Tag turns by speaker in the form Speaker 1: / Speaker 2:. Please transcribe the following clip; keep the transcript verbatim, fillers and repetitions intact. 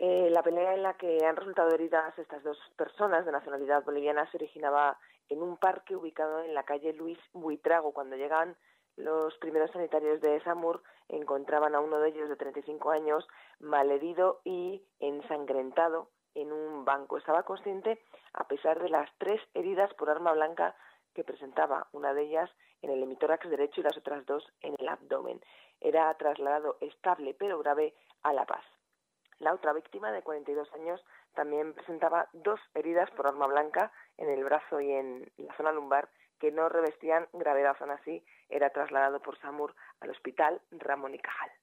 Speaker 1: Eh, la pelea en la que han resultado heridas estas dos personas de nacionalidad boliviana se originaba en un parque ubicado en la calle Luis Buitrago. Cuando llegaban los primeros sanitarios de SAMUR, encontraban a uno de ellos de treinta y cinco años malherido y ensangrentado en un banco. Estaba consciente a pesar de las tres heridas por arma blanca que presentaba, una de ellas en el hemitórax derecho y las otras dos en el abdomen. Era trasladado estable pero grave a La Paz. La otra víctima, de cuarenta y dos años, también presentaba dos heridas por arma blanca en el brazo y en la zona lumbar que no revestían gravedad. Aún así, era trasladado por SAMUR al Hospital Ramón y Cajal.